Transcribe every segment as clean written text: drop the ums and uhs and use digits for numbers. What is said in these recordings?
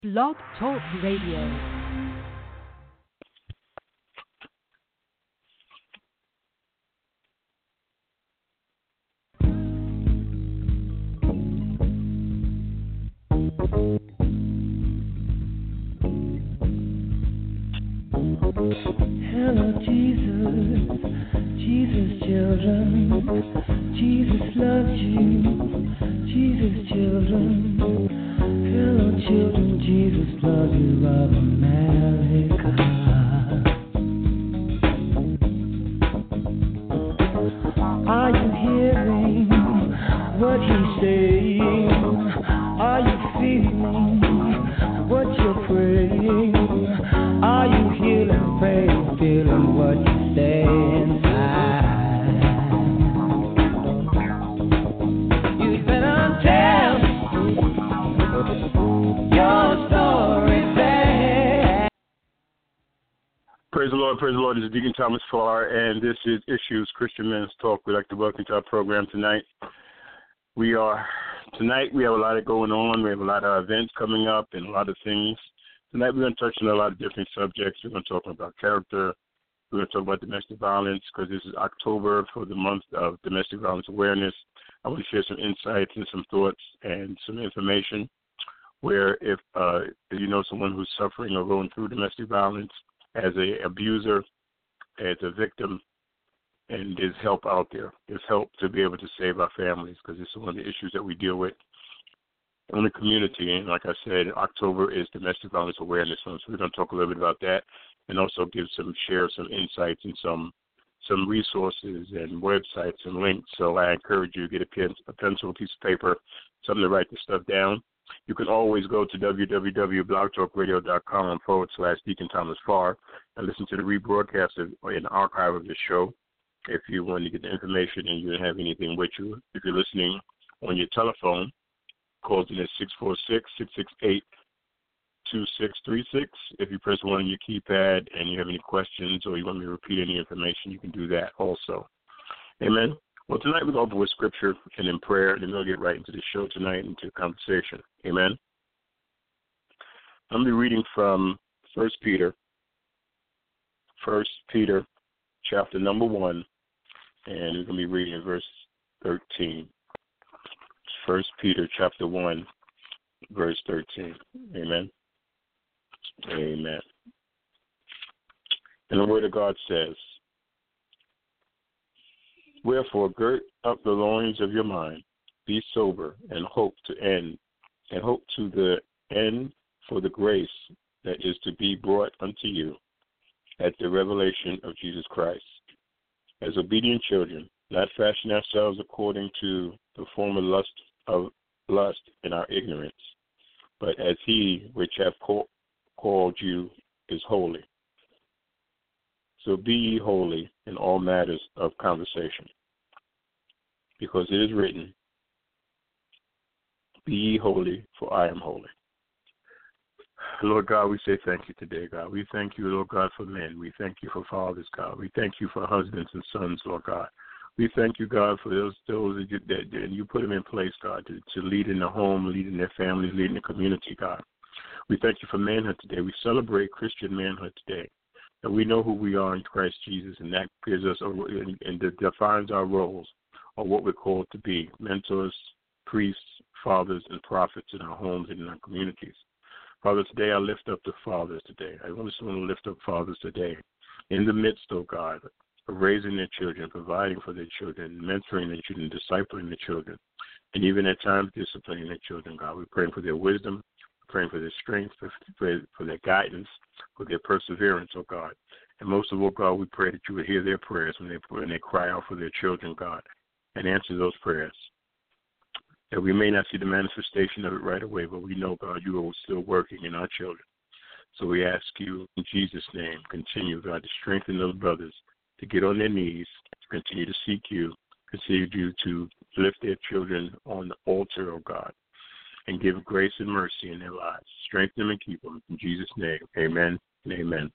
Blog Talk Radio. Hello, Jesus, Jesus, children. Jesus loves you, Jesus, children. Hello, children, Jesus loves you, of America. Are you hearing what he's saying? Are you feeling what you're praying? Are you healing pain, feeling what you say inside? You better tell your story back. Praise the Lord. This is Deacon Thomas Farr, and this is Issues Christian Men's Talk. We'd like to welcome you to our program tonight. Tonight we have a lot going on. We have a lot of events coming up and a lot of things. Tonight we're going to touch on a lot of different subjects. We're going to talk about character. We're going to talk about domestic violence because this is October for the month of domestic violence awareness. I want to share some insights and some thoughts and some information where if you know someone who's suffering or going through domestic violence as an abuser, as a victim, and there's help out there. There's help to be able to save our families because this is one of the issues that we deal with in the community. And like I said, October is Domestic Violence Awareness Month, so we're going to talk a little bit about that and also share some insights and some resources and websites and links. So I encourage you to get a pencil, a piece of paper, something to write this stuff down. You can always go to www.blogtalkradio.com/Deacon Thomas Farr and listen to the rebroadcast and archive of the show. If you want to get the information and you don't have anything with you, if you're listening on your telephone, call in at 646-668-2636. If you press 1 on your keypad and you have any questions or you want me to repeat any information, you can do that also. Amen. Well, tonight we're going to open with scripture and in prayer, and then we'll get right into the show tonight, into the conversation. Amen. I'm going to be reading from 1 Peter chapter number 1, and we're going to be reading in verse 13. 1 Peter chapter 1, verse 13. Amen. Amen. And the word of God says, "Wherefore gird up the loins of your mind, be sober, and hope to the end for the grace that is to be brought unto you at the revelation of Jesus Christ. As obedient children, not fashion ourselves according to the former lust in our ignorance, but as he which hath called you is holy. So be ye holy in all matters of conversation, because it is written, Be ye holy, for I am holy." Lord God, we say thank you today, God. We thank you, Lord God, for men. We thank you for fathers, God. We thank you for husbands and sons, Lord God. We thank you, God, for those that you put them in place, God, to lead in the home, lead in their families, lead in the community, God. We thank you for manhood today. We celebrate Christian manhood today. And we know who we are in Christ Jesus, and that gives us and defines our roles or what we're called to be: mentors, priests, fathers, and prophets in our homes and in our communities. Father, today I lift up the fathers today. I want to lift up fathers today in the midst, oh God, of raising their children, providing for their children, mentoring their children, discipling their children, and even at times disciplining their children, God. We're praying for their wisdom, we're praying for their strength, for their guidance, for their perseverance, oh God. And most of all, God, we pray that you would hear their prayers when they cry out for their children, God, and answer those prayers. That we may not see the manifestation of it right away, but we know, God, you are still working in our children. So we ask you in Jesus' name, continue, God, to strengthen those brothers to get on their knees, to continue to seek you, continue to lift their children on the altar, oh God, and give grace and mercy in their lives. Strengthen them and keep them. In Jesus' name, amen and amen.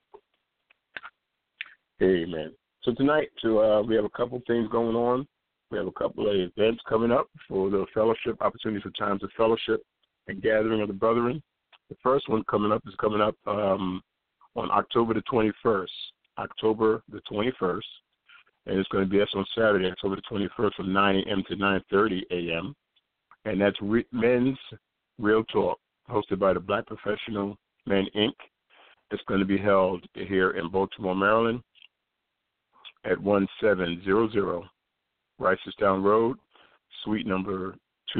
Amen. So tonight, we have a couple things going on. We have a couple of events coming up for the fellowship, opportunities for times of fellowship and gathering of the brethren. The first one coming up on October the 21st. October the 21st. And it's going to be on Saturday, October the 21st from 9 a.m. to 9:30 a.m. And that's Men's Real Talk, hosted by the Black Professional Men, Inc. It's going to be held here in Baltimore, Maryland at 1700 Reisterstown Road, suite number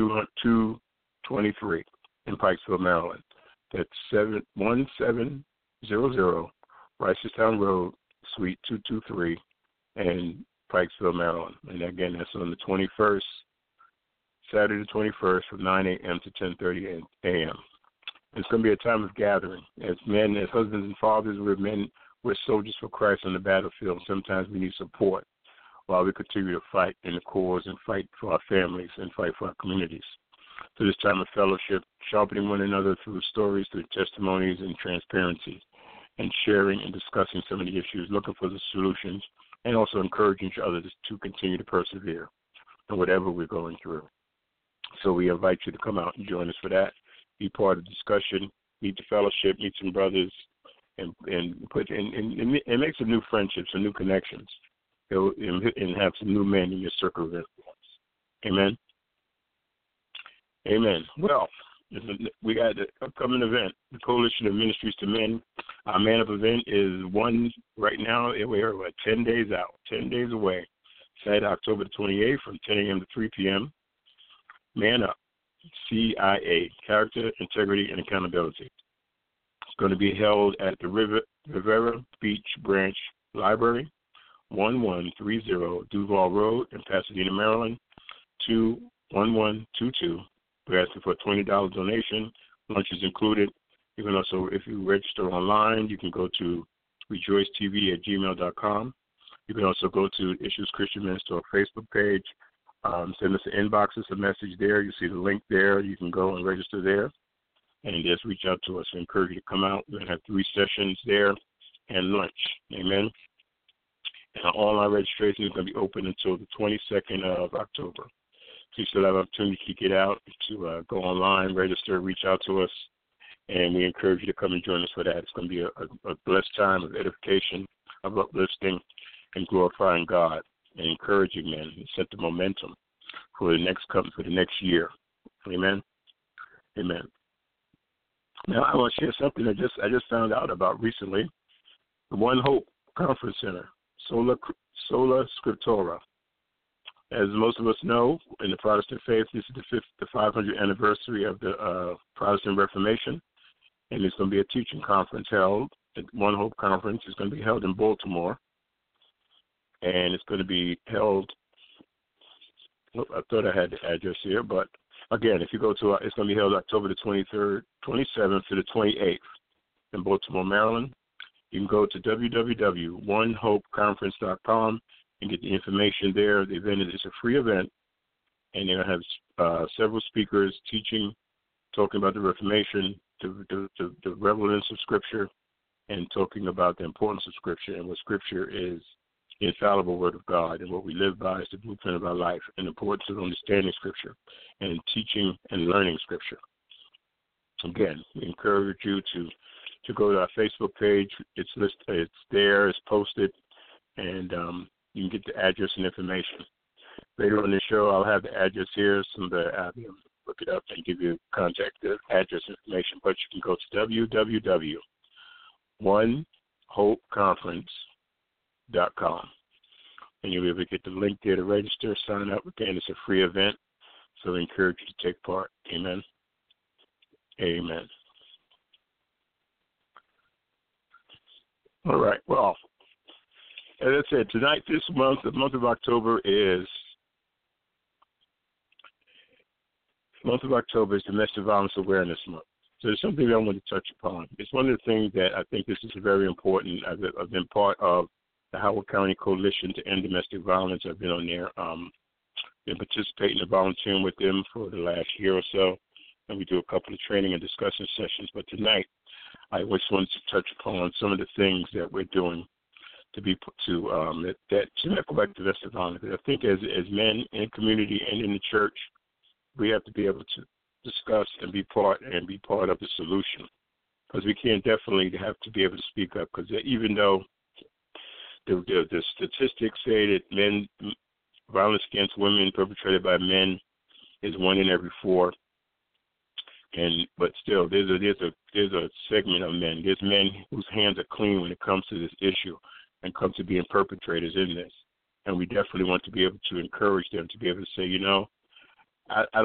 223 in Pikesville, Maryland. That's 1700 Reisterstown Road, suite 223 in Pikesville, Maryland. And again, that's on the 21st, Saturday the 21st from 9 a.m. to 10:30 a.m. It's going to be a time of gathering. As men, as husbands and fathers, we're soldiers for Christ on the battlefield. Sometimes we need support while we continue to fight in the cause and fight for our families and fight for our communities. So this time of fellowship, sharpening one another through stories, through testimonies and transparency, and sharing and discussing some of the issues, looking for the solutions, and also encouraging each other to continue to persevere in whatever we're going through. So we invite you to come out and join us for that. Be part of the discussion, meet the fellowship, meet some brothers, and make some new friendships, some new connections, and have some new men in your circle of influence. Amen. Amen. Well, we got the upcoming event, the Coalition of Ministries to Men. Our Man Up event is one right now. We're 10 days out, 10 days away. Saturday, October the 28th from 10 a.m. to 3 p.m. Man Up. CIA, Character, Integrity, and Accountability. It's going to be held at the Rivera Beach Branch Library, 1130 Duval Road in Pasadena, Maryland, 21122. We're asking for a $20 donation. Lunch is included. You can also, if you register online, you can go to rejoicetv@gmail.com. You can also go to Issues Christian Minister Facebook page. Send us an inbox, us a message there. You see the link there. You can go and register there and just reach out to us. We encourage you to come out. We're going to have 3 sessions there and lunch. Amen. And our online registration is going to be open until the 22nd of October. So you still have an opportunity to get out, to go online, register, reach out to us, and we encourage you to come and join us for that. It's going to be a blessed time of edification, of uplifting, and glorifying God. And encouraging men and set the momentum for the next year. Amen. Amen. Now I want to share something I just found out about recently. The One Hope Conference Center, Sola Scriptura. As most of us know, in the Protestant faith, this is the 500th anniversary of the Protestant Reformation, and there's going to be a teaching conference held. The One Hope Conference is going to be held in Baltimore. And it's going to be held, I thought I had the address here, but again, if you go to, it's going to be held October the 23rd, 27th to the 28th in Baltimore, Maryland. You can go to www.onehopeconference.com and get the information there. The event is a free event, and they're going to have several speakers teaching, talking about the Reformation, the relevance of Scripture, and talking about the importance of Scripture and what Scripture is. The infallible Word of God, and what we live by is the blueprint of our life, and the importance of understanding Scripture and teaching and learning Scripture. Again, we encourage you to go to our Facebook page. It's listed, it's there, it's posted, and you can get the address and information. Later on the show, I'll have the address here, I'll be able to look it up and give you contact the address information. But you can go to www.onehopeconference.com, and you'll be able to get the link there to register, sign up. Again, it's a free event, so we encourage you to take part. Amen. Amen. All right. Well, as I said, tonight, this month, the month of October is Domestic Violence Awareness Month. So there's something I want to touch upon. It's one of the things that I think this is very important. I've been part of the Howard County Coalition to End Domestic Violence. I've been on there, been participating and volunteering with them for the last year or so, and we do a couple of training and discussion sessions. But tonight, I just wanted to touch upon some of the things that we're doing to not go back to domestic violence. I think as men in the community and in the church, we have to be able to discuss and be part of the solution. Because we can't definitely have to be able to speak up. Because even though the statistics say that violence against women perpetrated by men is 1 in every 4, but still there's a segment of men. There's men whose hands are clean when it comes to this issue and come to being perpetrators in this. And we definitely want to be able to encourage them to be able to say, I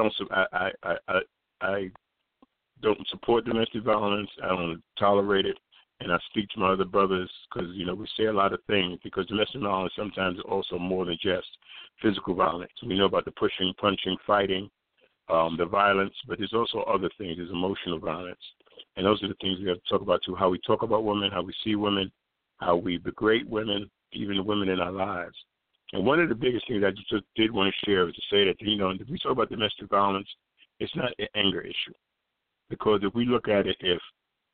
don't support domestic violence. I don't tolerate it. And I speak to my other brothers because, we say a lot of things because domestic violence sometimes is also more than just physical violence. We know about the pushing, punching, fighting, the violence, but there's also other things. There's emotional violence. And those are the things we have to talk about, too, how we talk about women, how we see women, how we degrade women, even the women in our lives. And one of the biggest things I just did want to share is to say that, if we talk about domestic violence, it's not an anger issue. Because if we look at it, if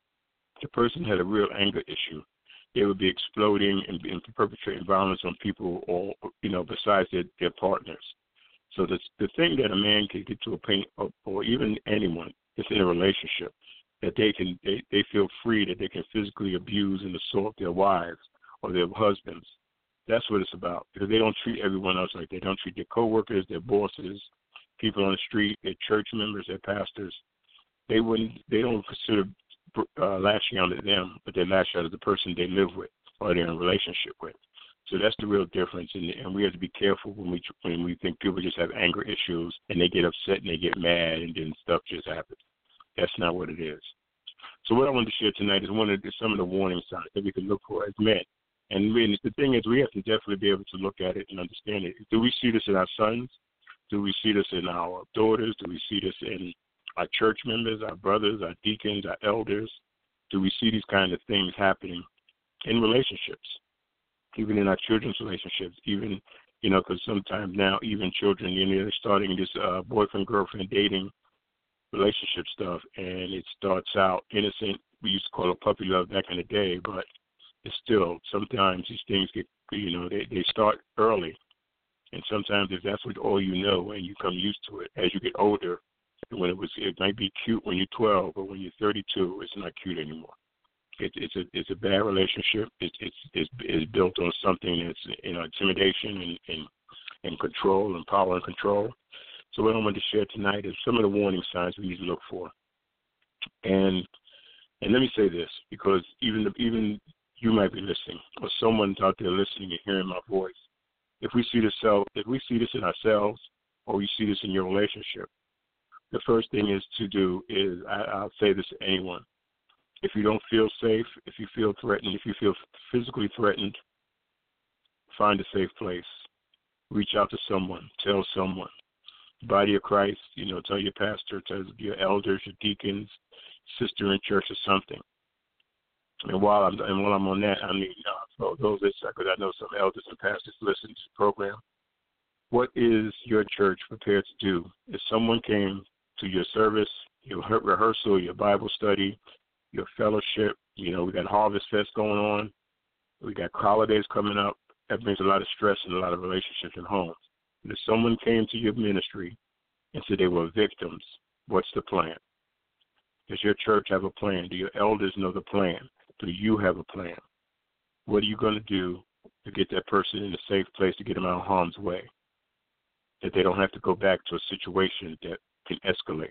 the person had a real anger issue, they would be exploding and perpetrating violence on people or, besides their partners. So the thing that a man can get to a point, or even anyone that's in a relationship, that they feel free that they can physically abuse and assault their wives or their husbands. That's what it's about, because they don't treat everyone else like that. They don't treat their coworkers, their bosses, people on the street, their church members, their pastors. They don't consider lashing out at them, but they lash out at the person they live with or they're in a relationship with. So that's the real difference, and we have to be careful when we think people just have anger issues and they get upset and they get mad and then stuff just happens. That's not what it is. So what I wanted to share tonight is some of the warning signs that we can look for as men. And the thing is, we have to definitely be able to look at it and understand it. Do we see this in our sons? Do we see this in our daughters? Do we see this in our church members, our brothers, our deacons, our elders? Do we see these kind of things happening in relationships, even in our children's relationships, even, because sometimes now even children, they're starting this boyfriend-girlfriend dating relationship stuff, and it starts out innocent. We used to call it puppy love back in the day, but it's still, sometimes these things get, they start early. And sometimes if that's all you know and you come used to it, as you get older, it might be cute when you're 12, but when you're 32, it's not cute anymore. It's a bad relationship. It's built on something that's intimidation and control and power and control. So what I want to share tonight is some of the warning signs we need to look for. And let me say this, because even you might be listening, or someone's out there listening and hearing my voice. If we see this in ourselves, or we see this in your relationship, the first thing to do is, I'll say this to anyone. If you don't feel safe, if you feel threatened, if you feel physically threatened, find a safe place. Reach out to someone. Tell someone. Body of Christ, tell your pastor, tell your elders, your deacons, sister in church or something. And while I'm on that, for those listening, because I know some elders and pastors listen to the program, what is your church prepared to do? If someone came to your service, your rehearsal, your Bible study, your fellowship, we got Harvest Fest going on, we got holidays coming up, that brings a lot of stress and a lot of relationships in homes. And if someone came to your ministry and said they were victims, what's the plan? Does your church have a plan? Do your elders know the plan? Do you have a plan? What are you going to do to get that person in a safe place to get them out of harm's way, that they don't have to go back to a situation that can escalate?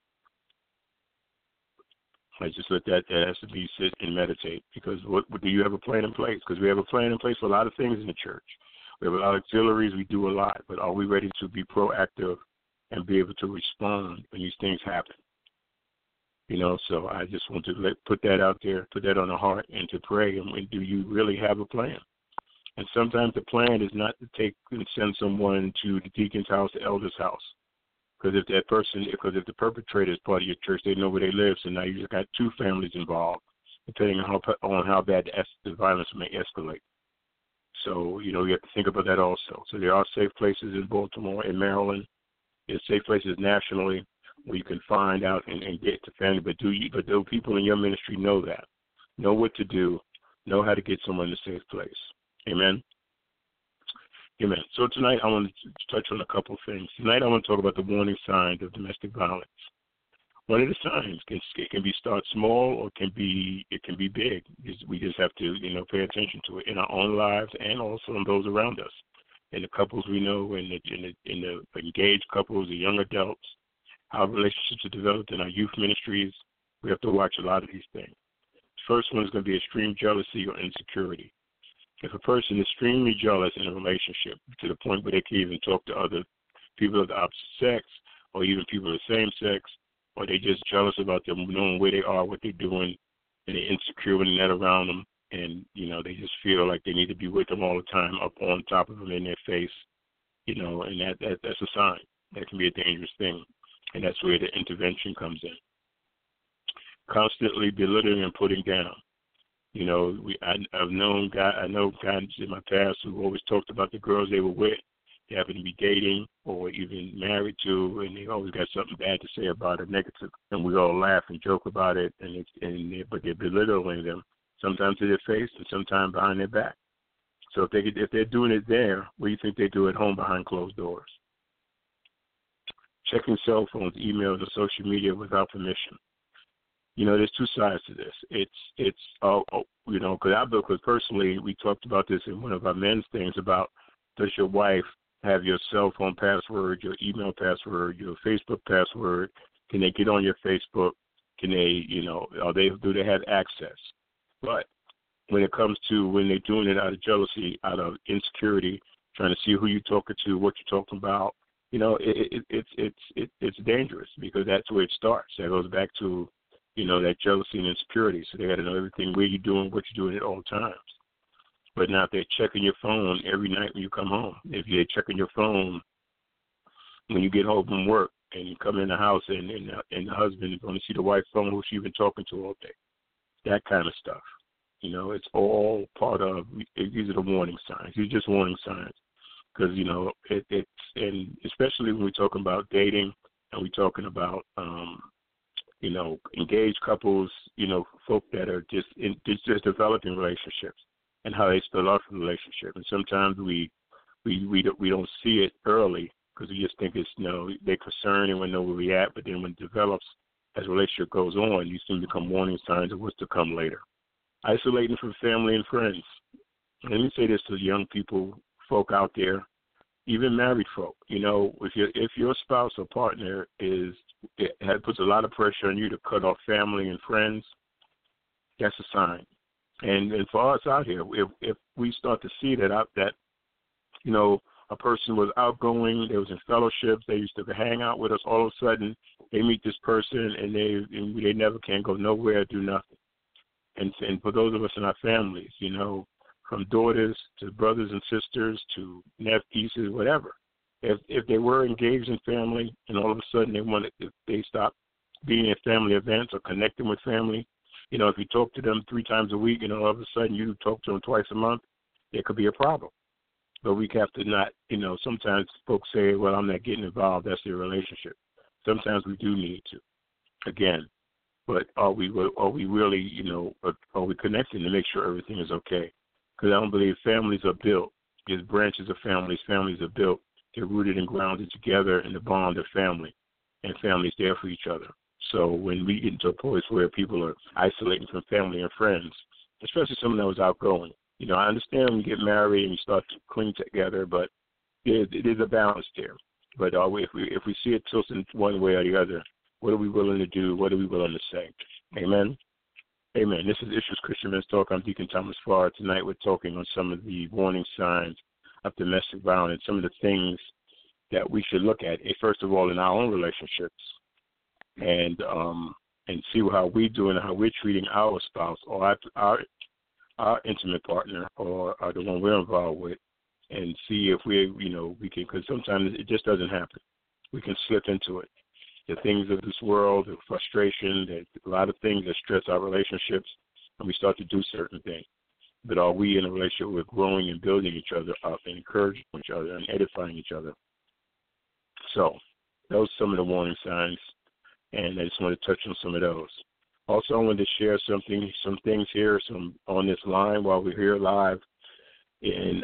I just let that has to be sit and meditate, because what do you have a plan in place? Because we have a plan in place for a lot of things in the church. We have a lot of auxiliaries. We do a lot, but are we ready to be proactive and be able to respond when these things happen? So I just want to put that out there, put that on the heart, and to pray. And do you really have a plan? And sometimes the plan is not to take and send someone to the deacon's house, the elder's house. Because if the perpetrator is part of your church, they know where they live. So now you just got two families involved, depending on how bad the violence may escalate. So, you have to think about that also. So there are safe places in Baltimore, in Maryland. There's safe places nationally where you can find out and get to family. But do people in your ministry know that? Know what to do, know how to get someone in a safe place. Amen? Amen. So tonight I want to touch on a couple of things. Tonight I want to talk about the warning signs of domestic violence. one of the signs. It can be start small or it can be big. We just have to pay attention to it in our own lives and also in those around us, in the couples we know, in the engaged couples, the young adults, how relationships are developed in our youth ministries. We have to watch a lot of these things. The first one is going to be extreme jealousy or insecurity. If a person is extremely jealous in a relationship to the point where they can even talk to other people of the opposite sex or even people of the same sex, or they're just jealous about them knowing where they are, what they're doing, and they're insecure when they're not around them, and, they just feel like they need to be with them all the time, up on top of them in their face, and that's a sign. That can be a dangerous thing, and that's where the intervention comes in. Constantly belittling and putting down. I know guys in my past who always talked about the girls they were with. They happen to be dating or even married to, and they always got something bad to say about it, negative, and we all laugh and joke about it, but they're belittling them, sometimes to their face and sometimes behind their back. So if they're doing it there, what do you think they do at home behind closed doors? Checking cell phones, emails, or social media without permission. There's two sides to this. Because personally, we talked about this in one of our men's things about, does your wife have your cell phone password, your email password, your Facebook password? Can they get on your Facebook? Can they, do they have access? But when it comes to when they're doing it out of jealousy, out of insecurity, trying to see who you're talking to, what you're talking about, it's dangerous because that's where it starts. That goes back to that jealousy and insecurity. So they got to know everything, where you're doing, what you're doing at all times. But now if they're checking your phone every night when you come home, if you're checking your phone when you get home from work and you come in the house and the husband is going to see the wife's phone who she's been talking to all day, that kind of stuff. It's all part of, these are the warning signs. These are just warning signs. Because, and especially when we're talking about dating and we're talking about, engaged couples, folk that are just developing relationships and how they start off a relationship. And sometimes we don't see it early because we just think it's, they're concerned and we know where we're at. But then when it develops, as the relationship goes on, these things become warning signs of what's to come later. Isolating from family and friends. Let me say this to young people, folk out there, even married folk. If your spouse or partner puts a lot of pressure on you to cut off family and friends, that's a sign. And for us out here, if we start to see that a person was outgoing, they was in fellowships, they used to hang out with us, all of a sudden they meet this person and they never can go nowhere, do nothing. And for those of us in our families, from daughters to brothers and sisters to nephews, whatever. If they were engaged in family and all of a sudden they stop being at family events or connecting with family, if you talk to them 3 times a week and all of a sudden you talk to them twice a month, there could be a problem. But we have to not, sometimes folks say, well, I'm not getting involved. That's their relationship. Sometimes we do need to, again. But are we really, are we connecting to make sure everything is okay? Because I don't believe families are built. There's branches of families. Families are built. They're rooted and grounded together in the bond of family, and family's there for each other. So when we get into a place where people are isolating from family and friends, especially someone that was outgoing, I understand when you get married and you start to cling together, but there's a balance there. But if we see it tilting one way or the other, what are we willing to do? What are we willing to say? Amen? Amen. This is Issues Christian Men's Talk. I'm Deacon Thomas Farr. Tonight we're talking on some of the warning signs of domestic violence, some of the things that we should look at, first of all, in our own relationships and see how we're doing and how we're treating our spouse or our intimate partner or the one we're involved with, and see if we can, because sometimes it just doesn't happen. We can slip into it. The things of this world, the frustration, a lot of things that stress our relationships, and we start to do certain things. But are we in a relationship where we're growing and building each other up and encouraging each other and edifying each other? So those are some of the warning signs, and I just want to touch on some of those. Also, I wanted to share some things here, on this line while we're here live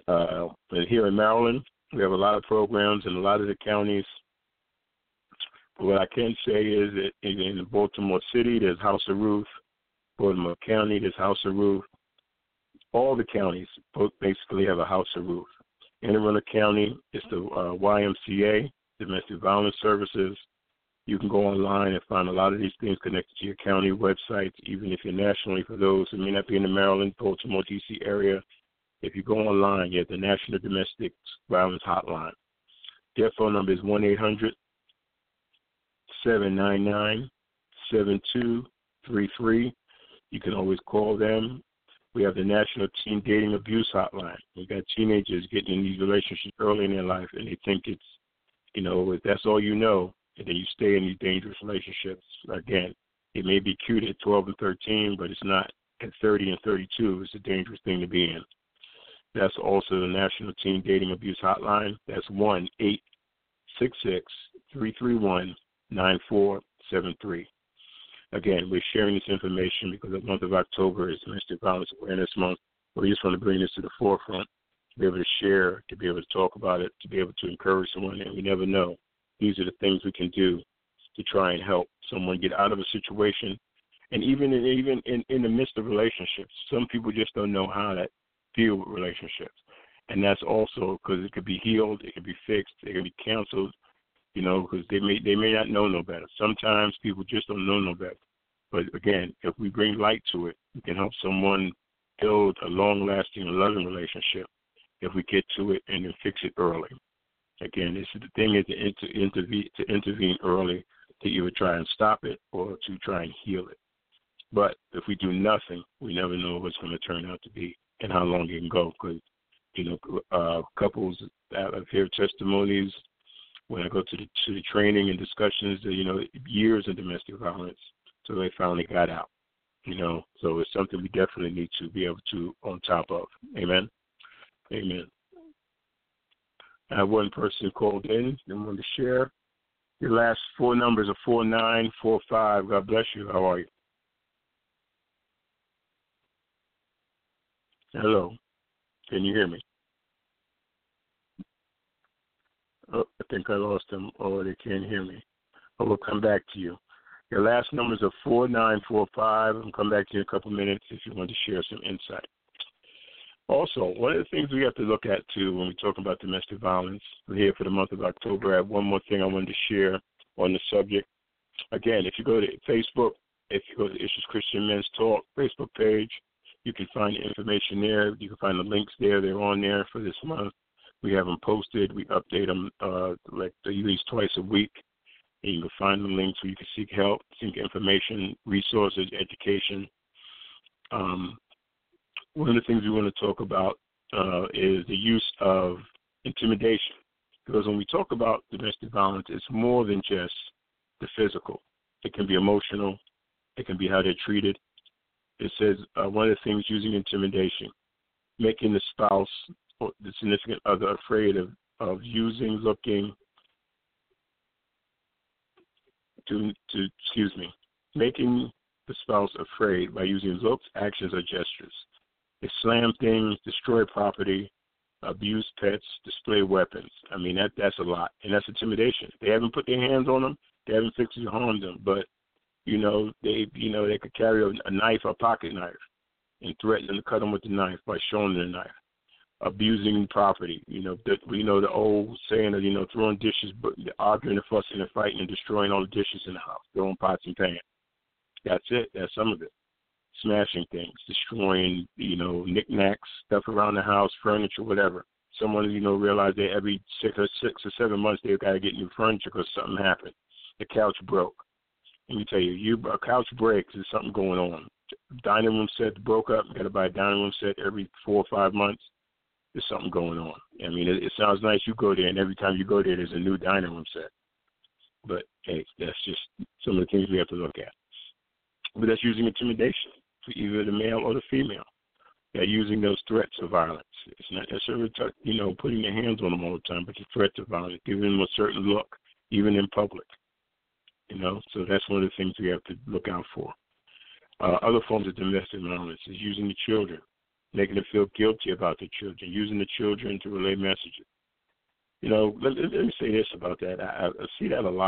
here in Maryland. We have a lot of programs in a lot of the counties What I can say is that in Baltimore City, there's House of Ruth. Baltimore County, there's House of Ruth. All the counties both basically have a House of Ruth. In Anne Arundel County, it's the YMCA, Domestic Violence Services. You can go online and find a lot of these things connected to your county websites, even if you're nationally. For those who may not be in the Maryland, Baltimore, D.C. area, if you go online, you have the National Domestic Violence Hotline. Their phone number is 1-800-799-7233. You can always call them. We have the National Teen Dating Abuse Hotline. We've got teenagers getting in these relationships early in their life, and they think it's, if that's all you know, and then you stay in these dangerous relationships. Again, it may be cute at 12 and 13, but it's not at 30 and 32. It's a dangerous thing to be in. That's also the National Teen Dating Abuse Hotline. That's 1-866-331-9473. Again, we're sharing this information because the month of October is Domestic Violence Awareness Month. We just want to bring this to the forefront, to be able to share, to be able to talk about it, to be able to encourage someone, and we never know. These are the things we can do to try and help someone get out of a situation. And even in the midst of relationships, some people just don't know how to deal with relationships. And that's also because it could be healed, it could be fixed, it could be canceled, because they may not know no better. Sometimes people just don't know no better. But again, if we bring light to it, we can help someone build a long-lasting, loving relationship if we get to it and then fix it early. Again, the thing is to intervene early to either try and stop it or to try and heal it. But if we do nothing, we never know what's going to turn out to be and how long it can go. Because couples that I've heard testimonies when I go to the training and discussions, years of domestic violence, so they finally got out. So it's something we definitely need to be able to on top of. Amen. Amen. I have one person called in. They wanted to share. Your last four numbers are 4945. God bless you. How are you? Hello. Can you hear me? Oh, I think I lost them. Oh, they can't hear me. I will come back to you. Your last numbers are 4945. I'll come back to you in a couple minutes if you want to share some insight. Also, one of the things we have to look at, too, when we talk about domestic violence, we're here for the month of October. I have one more thing I wanted to share on the subject. Again, if you go to Facebook, if you go to Issues Christian Men's Talk Facebook page, you can find the information there. You can find the links there. They're on there for this month. We have them posted. We update them at least twice a week. And you can find the links where you can seek help, seek information, resources, education. One of the things we want to talk about is the use of intimidation. Because when we talk about domestic violence, it's more than just the physical. It can be emotional. It can be how they're treated. It says one of the things using intimidation, making the spouse or the significant other afraid of using, looking, making the spouse afraid by using looks, actions, or gestures. They slam things, destroy property, abuse pets, display weapons. I mean, that's a lot, and that's intimidation. They haven't put their hands on them. They haven't physically harmed them, but they could carry a knife or a pocket knife and threaten them to cut them with the knife by showing them the knife. Abusing property, the old saying of, throwing dishes, arguing and fussing and fighting and destroying all the dishes in the house, throwing pots and pans. That's it. That's some of it. Smashing things, destroying, knickknacks, stuff around the house, furniture, whatever. Someone, realized that every 6 or 7 months they've got to get new furniture because something happened. The couch broke. Let me tell you, a couch breaks, there's something going on. Dining room set broke up, got to buy a dining room set every 4 or 5 months. There's something going on. I mean, it sounds nice you go there, and every time you go there, there's a new dining room set. But, hey, that's just some of the things we have to look at. But that's using intimidation for either the male or the female. They're using those threats of violence. It's not necessarily, putting their hands on them all the time, but the threats of violence, giving them a certain look, even in public. So that's one of the things we have to look out for. Other forms of domestic violence is using the children, making them feel guilty about the children, using the children to relay messages. Let me say this about that. I see that a lot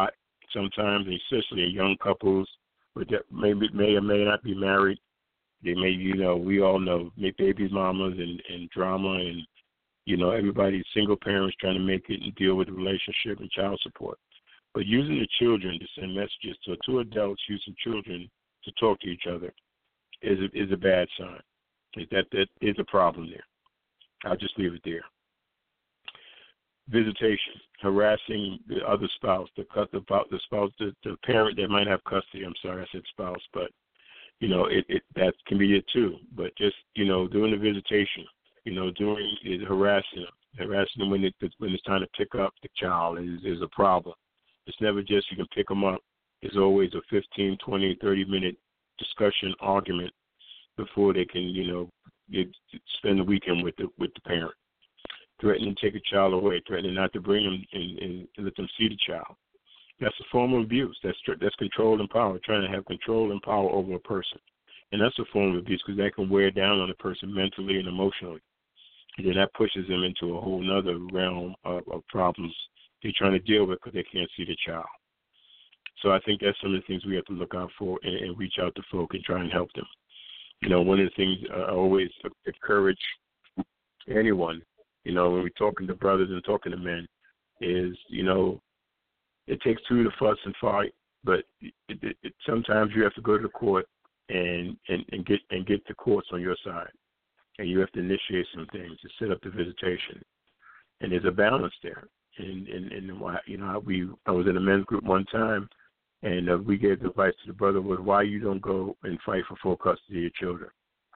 sometimes, especially in young couples that may or may not be married. They may, we all know, baby mamas and drama and, everybody, single parents trying to make it and deal with the relationship and child support. But using the children to send messages to two adults using children to talk to each other is a bad sign. That is a problem there. I'll just leave it there. Visitation, harassing the other spouse, the spouse, the parent that might have custody. I'm sorry, I said spouse, but that can be it too. But just doing the visitation, doing is harassing them when it's time to pick up the child is a problem. It's never just you can pick them up. It's always a 15, 20, 30-minute discussion, argument before they can spend the weekend with the parent. Threatening to take a child away, threatening not to bring them and let them see the child. That's a form of abuse. That's control and power, trying to have control and power over a person. And that's a form of abuse because that can wear down on a person mentally and emotionally. And then that pushes them into a whole other realm of problems they're trying to deal with because they can't see the child. So I think that's some of the things we have to look out for and reach out to folk and try and help them. One of the things I always encourage anyone, when we're talking to brothers and talking to men, is, it takes two to fuss and fight, but sometimes you have to go to the court and get the courts on your side, and you have to initiate some things to set up the visitation, and there's a balance there. And I was in a men's group one time, and we gave the advice to the brother was why you don't go and fight for full custody of your children.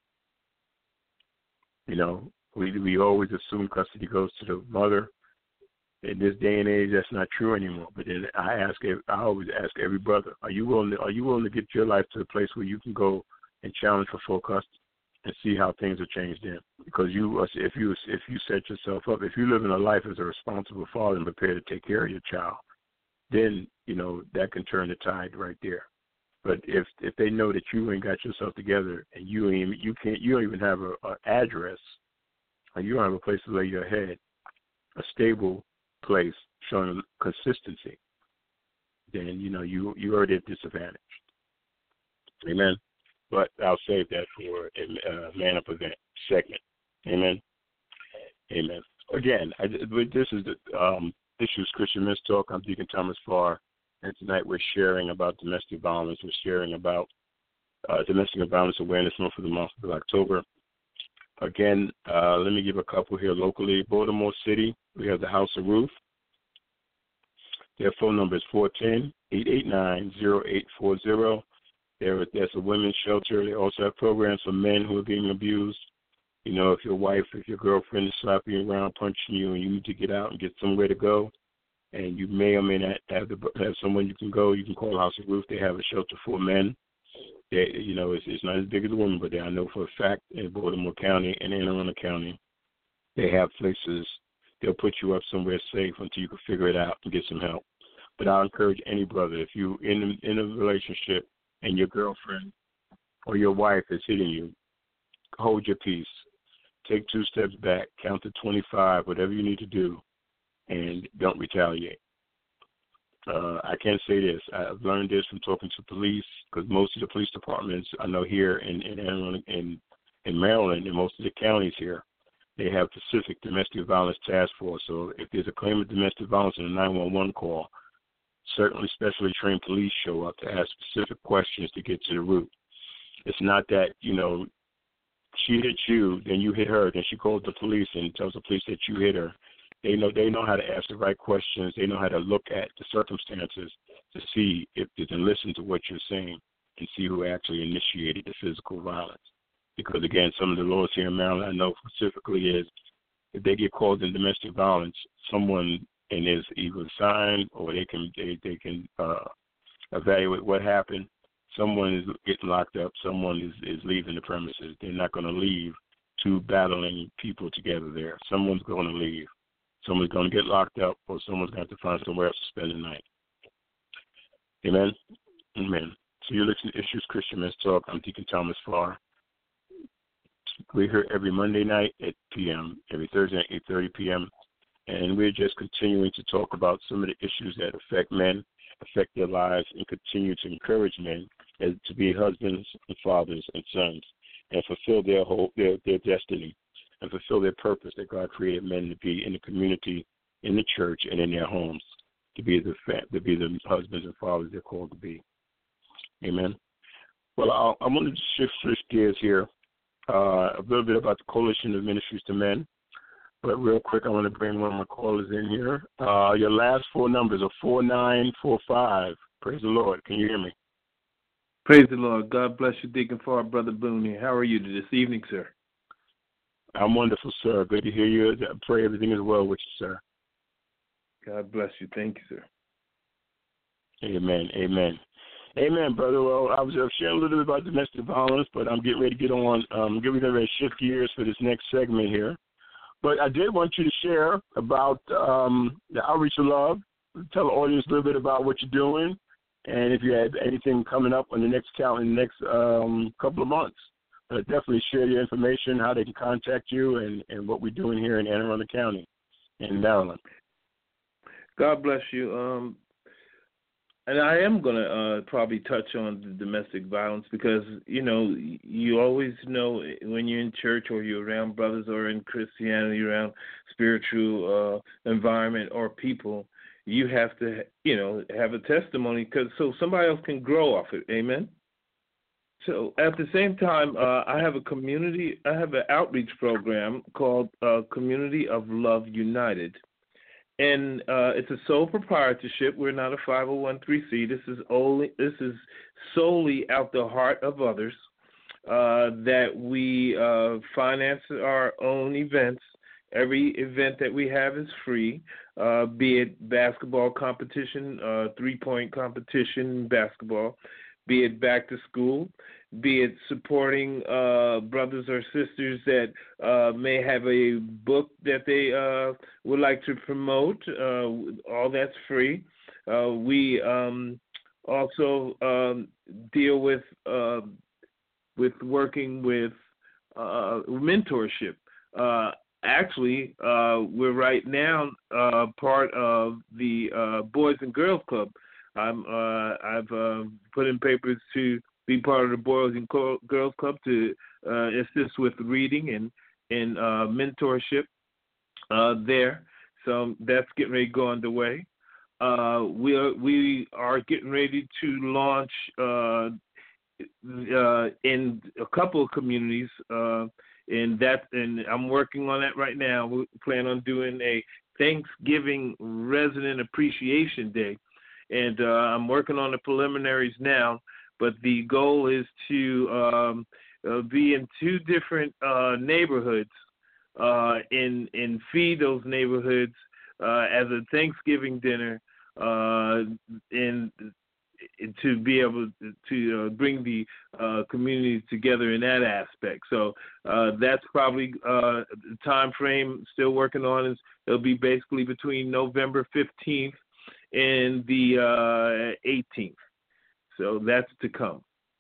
We always assume custody goes to the mother. In this day and age, that's not true anymore. But then I always ask every brother, are you willing to get your life to a place where you can go and challenge for full custody and see how things have changed then? Because if you set yourself up, if you live in a life as a responsible father and prepared to take care of your child, then that can turn the tide right there. But if they know that you ain't got yourself together and you don't even have an address, or you don't have a place to lay your head, a stable place showing consistency, then you already at disadvantage. Amen. But I'll save that for a Man Up event segment. Amen. Amen. Again, this is Christian Men's Talk. I'm Deacon Thomas Farr, and tonight we're sharing about domestic violence. We're sharing about Domestic Violence Awareness Month for the month of October. Again, let me give a couple here locally. Baltimore City, we have the House of Ruth. Their phone number is 410-889-0840. There's a women's shelter. They also have programs for men who are being abused. If your wife, if your girlfriend is slapping you around, punching you, and you need to get out and get somewhere to go, and you may or may not have someone you can go, you can call House of Ruth. They have a shelter for men. It's not as big as a woman, but I know for a fact in Baltimore County and Anne Arundel County, they have places. They'll put you up somewhere safe until you can figure it out and get some help. But I'll encourage any brother, if you in a relationship and your girlfriend or your wife is hitting you, hold your peace. Take 2 steps back, count to 25, whatever you need to do, and don't retaliate. I can say this. I've learned this from talking to police, because most of the police departments I know here in Maryland and most of the counties here, they have Pacific Domestic Violence Task Force. So if there's a claim of domestic violence in a 911 call, certainly specially trained police show up to ask specific questions to get to the root. It's not that, she hit you, then you hit her, then she calls the police and tells the police that you hit her. They know how to ask the right questions. They know how to look at the circumstances to see if they can listen to what you're saying and see who actually initiated the physical violence. Because, again, some of the laws here in Maryland I know specifically is if they get called in domestic violence, someone and is either signed or they can evaluate what happened. Someone is getting locked up. Someone is leaving the premises. They're not going to leave 2 battling people together there. Someone's going to leave. Someone's going to get locked up, or someone's going to have to find somewhere else to spend the night. Amen? Amen. So you're listening to Issues Christian Men's Talk. I'm Deacon Thomas Farr. We're here every Monday night at p.m., every Thursday at 8:30 p.m., and we're just continuing to talk about some of the issues that affect men affect their lives and continue to encourage men as to be husbands and fathers and sons and fulfill their destiny and fulfill their purpose that God created men to be in the community, in the church, and in their homes, to be the husbands and fathers they're called to be. Amen. Well, I want to switch gears here a little bit about the Coalition of Ministries to Men. But real quick, I want to bring one of my callers in here. Your last four numbers are 4945. Praise the Lord. Can you hear me? Praise the Lord. God bless you, Deacon Farr, Brother Boone. How are you this evening, sir? I'm wonderful, sir. Good to hear you. I pray everything is well with you, sir. God bless you. Thank you, sir. Amen. Amen. Amen, brother. Well, I was sharing a little bit about domestic violence, but I'm getting ready to get on. Getting ready to shift gears for this next segment here. But I did want you to share about the Outreach of Love. Tell the audience a little bit about what you're doing, and if you had anything coming up on the next couple of months. Definitely share your information, how they can contact you, and what we're doing here in Anne Arundel County in Maryland. God bless you. And I am going to probably touch on the domestic violence because, you always know when you're in church or you're around brothers or in Christianity, around spiritual environment or people, you have to, have a testimony so somebody else can grow off it. Amen? So at the same time, I have an outreach program called Community of Love United. And it's a sole proprietorship. We're not a 501(c)(3). This is solely out the heart of others that we finance our own events. Every event that we have is free, be it basketball competition, 3-point competition, basketball, be it back to school, be it supporting brothers or sisters that may have a book that they would like to promote. All that's free. We also deal with working with mentorship. Actually, we're right now part of the Boys and Girls Club. I've put in papers to be part of the Boys and Girls Club to assist with reading and mentorship there. So that's getting ready to go underway. We are getting ready to launch in a couple of communities, and I'm working on that right now. We plan on doing a Thanksgiving Resident Appreciation Day. And I'm working on the preliminaries now, but the goal is to be in 2 different neighborhoods and feed those neighborhoods as a Thanksgiving dinner and to be able to bring the communities together in that aspect. So that's probably the time frame still working on. It'll be basically between November 15th and the 18th. So that's to come.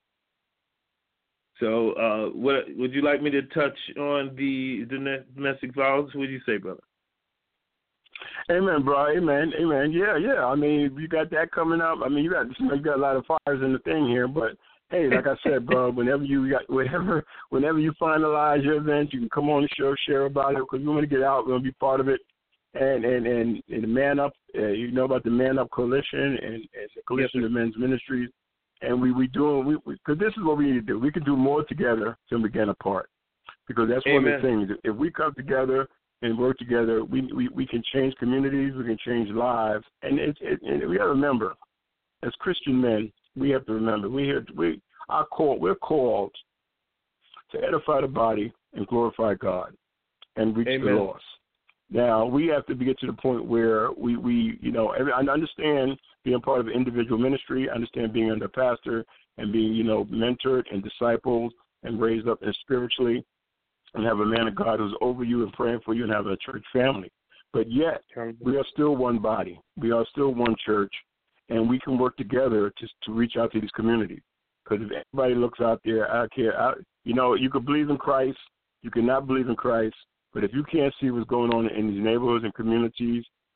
So what would you like me to touch on the domestic violence? What do you say, brother? Amen, bro. Amen. Yeah. I mean, you got that coming up. I mean, you got a lot of fires in the thing here, but hey, like I said, bro, whenever you finalize your event, you can come on the show, share about it, because we want to get out. We want to be part of it. And the Man Up, you know about the Man Up Coalition and the Coalition of Men's Ministries, and we doing because this is what we need to do. We can do more together than we can apart, because that's Amen. One of the things. If we come together and work together, we can change communities, we can change lives, and we got to remember, as Christian men, we have to remember we're called to edify the body and glorify God and reach Amen. the lost. Now, we have to get to the point where I understand being part of an individual ministry. I understand being under a pastor and being, mentored and discipled and raised up spiritually and have a man of God who's over you and praying for you and have a church family. But yet, we are still one body. We are still one church, and we can work together to reach out to these communities. Because if everybody looks out there, you could believe in Christ, you cannot believe in Christ, but if you can't see what's going on in these neighborhoods and communities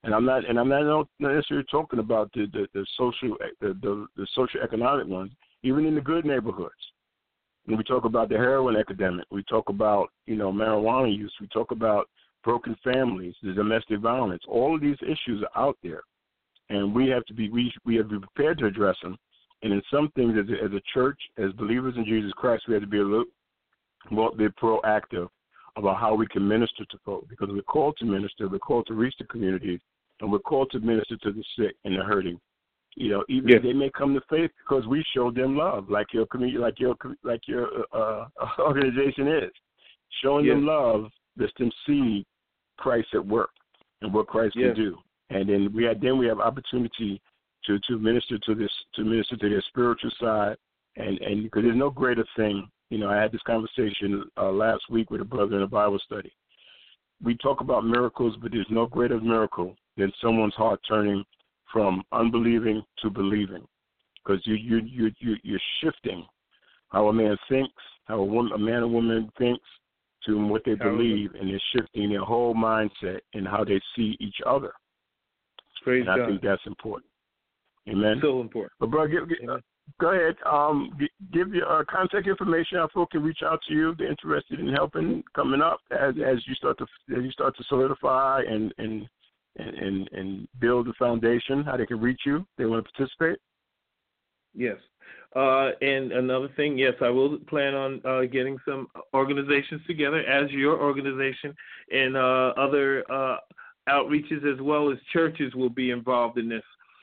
And I'm not necessarily talking about the socioeconomic ones, even in the good neighborhoods. When we talk about the heroin epidemic, we talk about, marijuana use, we talk about broken families, the domestic violence. All of these issues are out there, and we have to be prepared to address them. And in some things, as a church, as believers in Jesus Christ, we have to be a little more proactive about how we can minister to folks, because we're called to minister, we're called to reach the communities, and we're called to minister to the sick and the hurting. Even if they may come to faith because we showed them love, like your community, like your organization is. Showing them love lets them see Christ at work and what Christ can do. And then we have opportunity to minister to their spiritual side, and because there's no greater thing. I had this conversation last week with a brother in a Bible study. We talk about miracles, but there's no greater miracle than someone's heart turning from unbelieving to believing, because you're shifting how a man thinks, how a man or woman thinks, to what they believe, and they're shifting their whole mindset and how they see each other. Praise God. I think that's important. Amen. So important. But brother, go ahead. Give your contact information. How folks can reach out to you. They're interested in helping coming up as you start to solidify and build the foundation. How they can reach you. They want to participate. Yes. And another thing, yes, I will plan on getting some organizations together as your organization, and other outreaches as well as churches will be involved in this.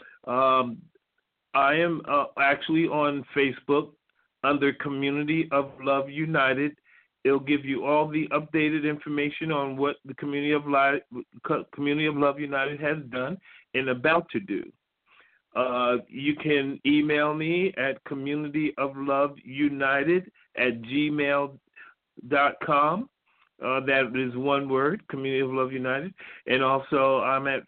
I am actually on Facebook under Community of Love United. It'll give you all the updated information on what the Community of Love United has done and about to do. You can email me at communityofloveunited@gmail.com. That is one word, Community of Love United. And also I'm at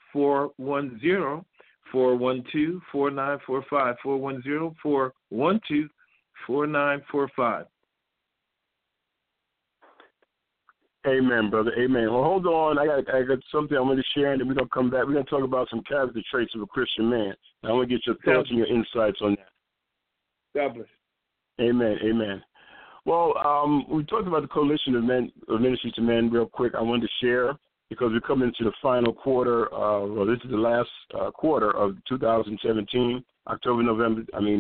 410-412-4945, 410-412-4945. Amen, brother. Amen. Well, hold on. I got something I'm going to share, and then we're going to come back. We're going to talk about some character traits of a Christian man. I want to get your thoughts and your insights on that. God bless. Amen. Amen. Well, we talked about the Coalition of Ministry to Men real quick. I wanted to share, because we're coming into the final quarter. This is the last quarter of 2017, October, November,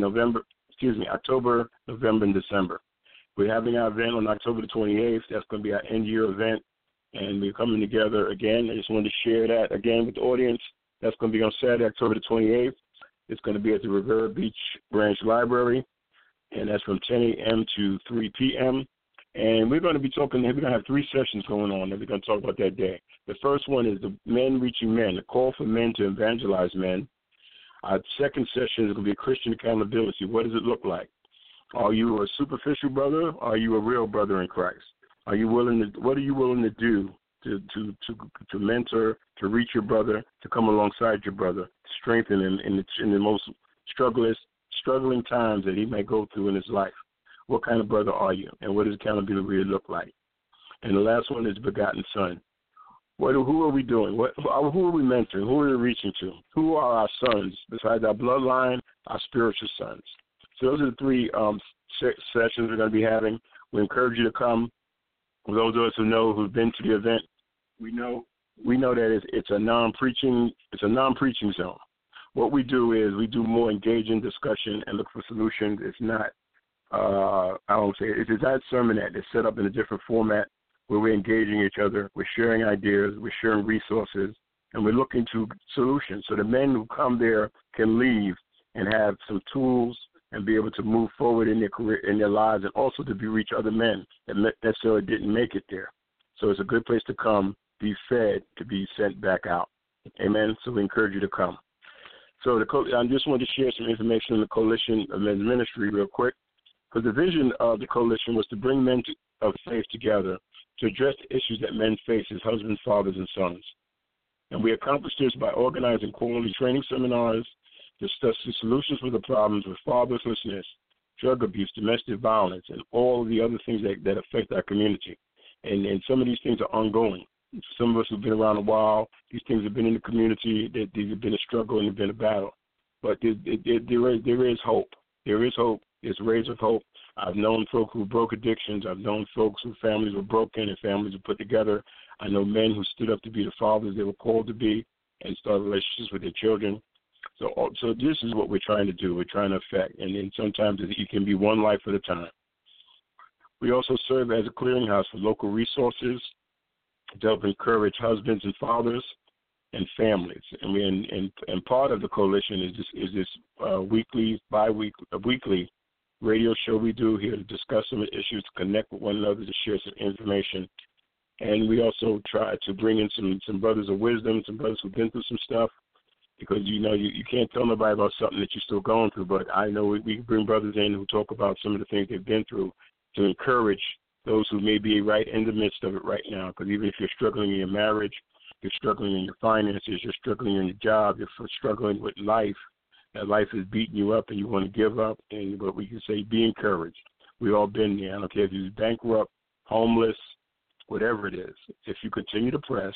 and December. We're having our event on October the 28th. That's going to be our end-year event, and we're coming together again. I just wanted to share that again with the audience. That's going to be on Saturday, October the 28th. It's going to be at the Rivera Beach Branch Library, and that's from 10 a.m. to 3 p.m. And we're going to be talking, we're going to have 3 sessions going on that we're going to talk about that day. The first one is the Men Reaching Men, the call for men to evangelize men. Our second session is going to be Christian accountability. What does it look like? Are you a superficial brother? Or are you a real brother in Christ? What are you willing to do to mentor, to reach your brother, to come alongside your brother, to strengthen him in the most struggling times that he may go through in his life? What kind of brother are you, and what does accountability really look like? And the last one is begotten son. Who are we doing? Who are we mentoring? Who are we reaching to? Who are our sons besides our bloodline, our spiritual sons? So those are the 3 sessions we're going to be having. We encourage you to come. For those of us who've been to the event, we know that it's a non-preaching zone. What we do is we do more engaging discussion and look for solutions. It's not it's that sermonette. It's set up in a different format where we're engaging each other, we're sharing ideas, we're sharing resources, and we're looking to solutions. So the men who come there can leave and have some tools and be able to move forward in their career, in their lives, and also to reach other men that necessarily didn't make it there. So it's a good place to come, be fed, to be sent back out. Amen. So we encourage you to come. So I just wanted to share some information on the Coalition of Men's Ministry real quick, because the vision of the coalition was to bring men of faith together to address the issues that men face as husbands, fathers, and sons. And we accomplished this by organizing quality training seminars, discussing solutions for the problems with fatherlessness, drug abuse, domestic violence, and all of the other things that affect our community. And some of these things are ongoing. some of us who've been around a while, these things have been in the community. These have been a struggle and have been a battle. But there is hope. There is hope. There's rays of hope. I've known folk who broke addictions. I've known folks whose families were broken and families were put together. I know men who stood up to be the fathers they were called to be and start relationships with their children. So this is what we're trying to do. We're trying to affect. And then sometimes it can be one life at a time. We also serve as a clearinghouse for local resources to help encourage husbands and fathers and families. And part of the coalition is this weekly radio show we do here to discuss some issues, to connect with one another, to share some information. And we also try to bring in some brothers of wisdom, some brothers who've been through some stuff, because, you can't tell nobody about something that you're still going through. But I know we bring brothers in who talk about some of the things they've been through to encourage those who may be right in the midst of it right now. Because even if you're struggling in your marriage, you're struggling in your finances, you're struggling in your job, you're struggling with life, that life is beating you up and you want to give up, but we can say be encouraged. We've all been there. I don't care if you're bankrupt, homeless, whatever it is. If you continue to press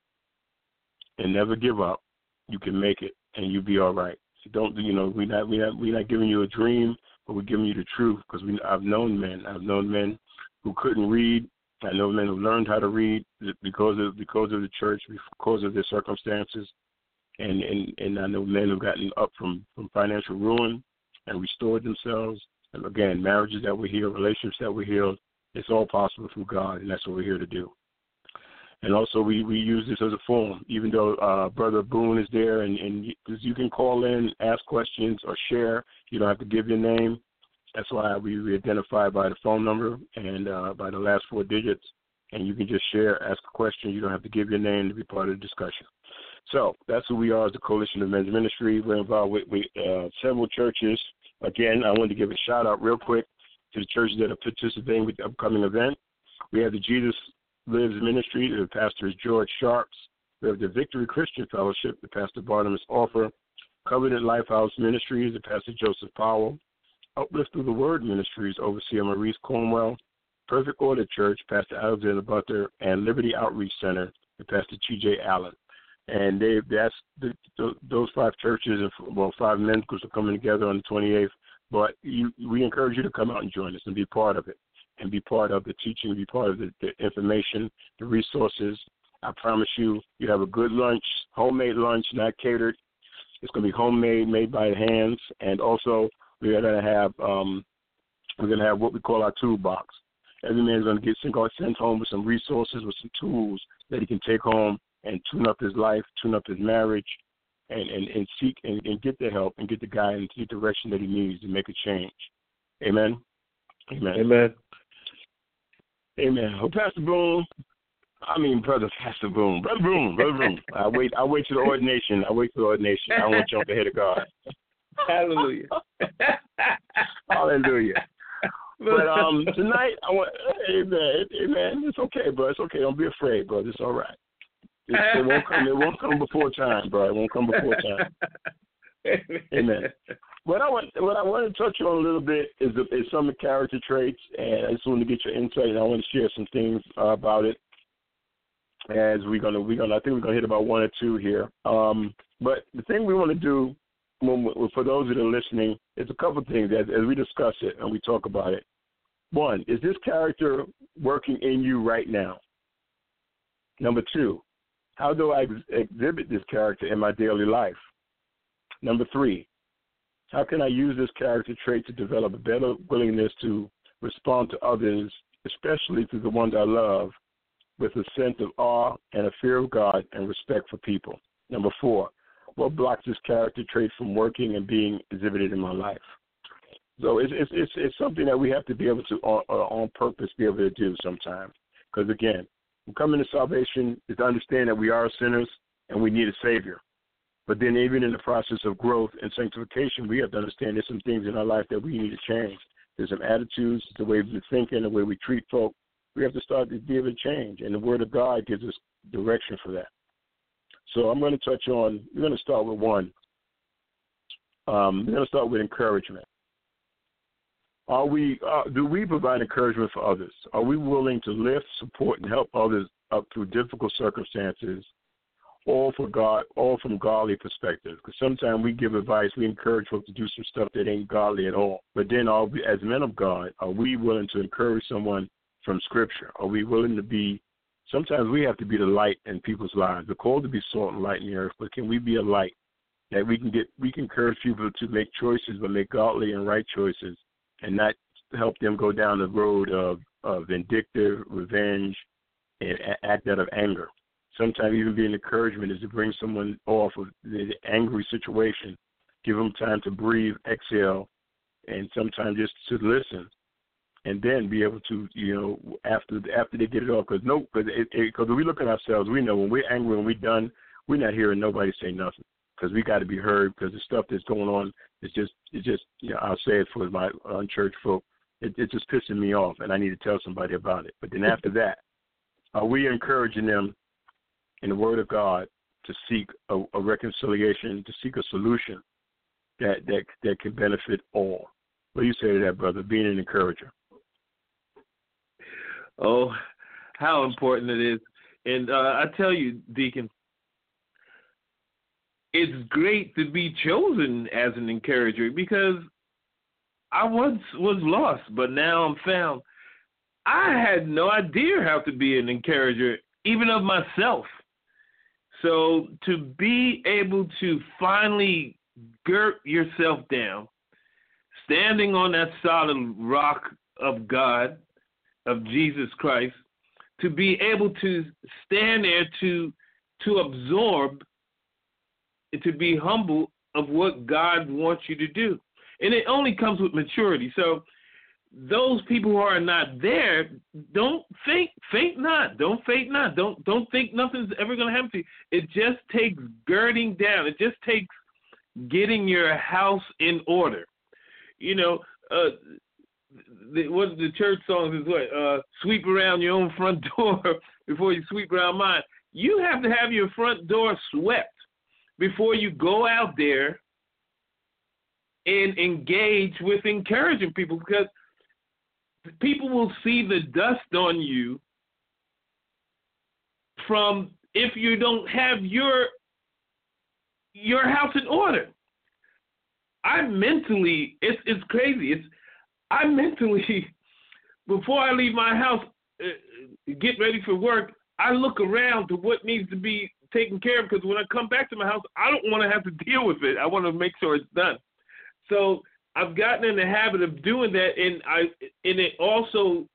and never give up, you can make it and you'll be all right. Don't we're not giving you a dream, but we're giving you the truth, because I've known men who couldn't read. I know men who learned how to read because of the church, because of their circumstances, and I know men who've gotten up from financial ruin and restored themselves. And again, marriages that were healed, relationships that were healed, it's all possible through God, and that's what we're here to do. And also we use this as a forum, even though Brother Boone is there, and you can call in, ask questions, or share. You don't have to give your name. That's why we identify by the phone number and by the last 4 digits, and you can just share, ask a question. You don't have to give your name to be part of the discussion. So that's who we are as the Coalition of Men's Ministry. We're involved with several churches. Again, I wanted to give a shout-out real quick to the churches that are participating with the upcoming event. We have the Jesus Lives Ministry. The pastor is George Sharps. We have the Victory Christian Fellowship, the Pastor Barnabas Offer. Covenant Lifehouse Ministries, the Pastor Joseph Powell. Uplift Through the Word Ministries, Overseer Maurice Cornwell. Perfect Order Church, Pastor Alexander Butler, and Liberty Outreach Center, the Pastor T.J. Allen. And those 5 churches, 5 men's groups are coming together on the 28th. But we encourage you to come out and join us and be part of it, and be part of the teaching, be part of the information, the resources. I promise you have a good lunch, homemade lunch, not catered. It's going to be homemade, made by hands, and also we're going to have what we call our toolbox. Every man's going to get sent home with some resources, with some tools that he can take home and tune up his life, tune up his marriage, and seek and get the help and get the guidance, get the direction that he needs to make a change. Amen. Amen. Amen. Amen. Oh, Pastor Boone. Brother Pastor Boone. Brother Boone. I wait to the ordination. I don't want to jump ahead of God. Hallelujah. Hallelujah. But tonight, amen. It's okay, bro. It's okay. Don't be afraid, bro. It's all right. It won't come before time, bro. It won't come before time. Amen. What I want to touch on a little bit is some of the character traits, and I just want to get your insight, and I want to share some things about it. As I think we're gonna hit about 1 or 2 here. But the thing we want to do, for those that are listening, is a couple of things as we discuss it and we talk about it. 1, is this character working in you right now? Number 2, how do I exhibit this character in my daily life? Number 3, how can I use this character trait to develop a better willingness to respond to others, especially to the ones I love, with a sense of awe and a fear of God and respect for people? Number 4, what blocks this character trait from working and being exhibited in my life? So it's something that we have to be able to, on purpose, be able to do sometimes. Because, again, coming to salvation is to understand that we are sinners and we need a Savior. But then even in the process of growth and sanctification, we have to understand there's some things in our life that we need to change. There's some attitudes, the way we're thinking, the way we treat folk. We have to start to be able to change, and the Word of God gives us direction for that. So I'm going to we're going to start with 1. We're going to start with encouragement. Do we provide encouragement for others? Are we willing to lift, support, and help others up through difficult circumstances, all from godly perspective? Because sometimes we give advice, we encourage folks to do some stuff that ain't godly at all. But then, as men of God, are we willing to encourage someone from Scripture? Are we willing to be? Sometimes we have to be the light in people's lives. We're called to be salt and light in the earth, but can we be a light that we can encourage people to make choices, but make godly and right choices, and not help them go down the road of vindictive, revenge, and act out of anger. Sometimes even being encouragement is to bring someone off of the angry situation, give them time to breathe, exhale, and sometimes just to listen, and then be able to, after they get it off. Because we look at ourselves, we know when we're angry and we're done, we're not hearing nobody say nothing. Because we got to be heard. Because the stuff that's going on is just I'll say it for my unchurched folk. It's just pissing me off, and I need to tell somebody about it. But then after that, are we encouraging them in the Word of God to seek a reconciliation, to seek a solution that can benefit all? What do you say to that, brother? Being an encourager. Oh, how important it is. And I tell you, Deacon, it's great to be chosen as an encourager, because I once was lost, but now I'm found. I had no idea how to be an encourager, even of myself. So to be able to finally gird yourself down, standing on that solid rock of God, of Jesus Christ, to be able to stand there to absorb, to be humble of what God wants you to do. And it only comes with maturity. So those people who are not there, don't faint not. Don't faint not. Don't think nothing's ever going to happen to you. It just takes girding down. It just takes getting your house in order. What the church songs is what? Sweep around your own front door before you sweep around mine. You have to have your front door swept before you go out there and engage with encouraging people, because people will see the dust on you from if you don't have your house in order. It's crazy. I mentally, before I leave my house, get ready for work, I look around to what needs to be taken care of, because when I come back to my house, I don't want to have to deal with it. I want to make sure it's done. So I've gotten in the habit of doing that, and it also